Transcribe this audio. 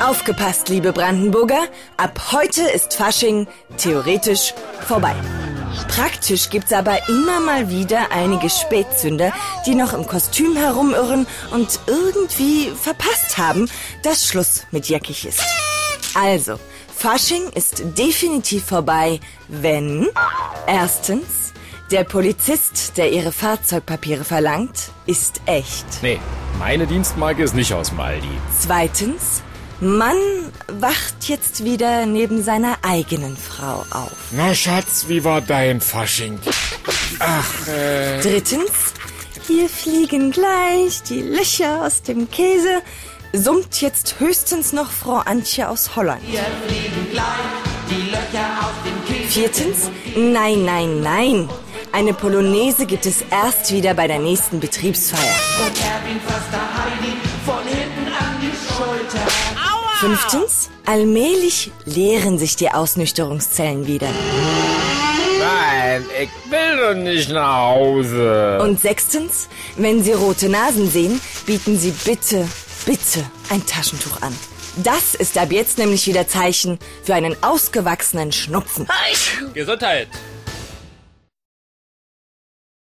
Aufgepasst, liebe Brandenburger, ab heute ist Fasching theoretisch vorbei. Praktisch gibt's aber immer mal wieder einige Spätzünder, die noch im Kostüm herumirren und irgendwie verpasst haben, dass Schluss mit Jackig ist. Also, Fasching ist definitiv vorbei, wenn erstens der Polizist, der ihre Fahrzeugpapiere verlangt, ist echt. Nee, meine Dienstmarke ist nicht aus dem Aldi. Zweitens, Mann wacht jetzt wieder neben seiner eigenen Frau auf. Na Schatz, wie war dein Fasching? Drittens, hier fliegen gleich die Löcher aus dem Käse, summt jetzt höchstens noch Frau Antje aus Holland. Hier fliegen gleich die Löcher aus dem Käse. Viertens, nein. Eine Polonaise gibt es erst wieder bei der nächsten Betriebsfeier. Und Erwin fasst der Heidi von hinten an die Schulter. Fünftens, allmählich leeren sich die Ausnüchterungszellen wieder. Nein, ich will doch nicht nach Hause. Und sechstens, wenn Sie rote Nasen sehen, bieten Sie bitte ein Taschentuch an. Das ist ab jetzt nämlich wieder Zeichen für einen ausgewachsenen Schnupfen. Gesundheit.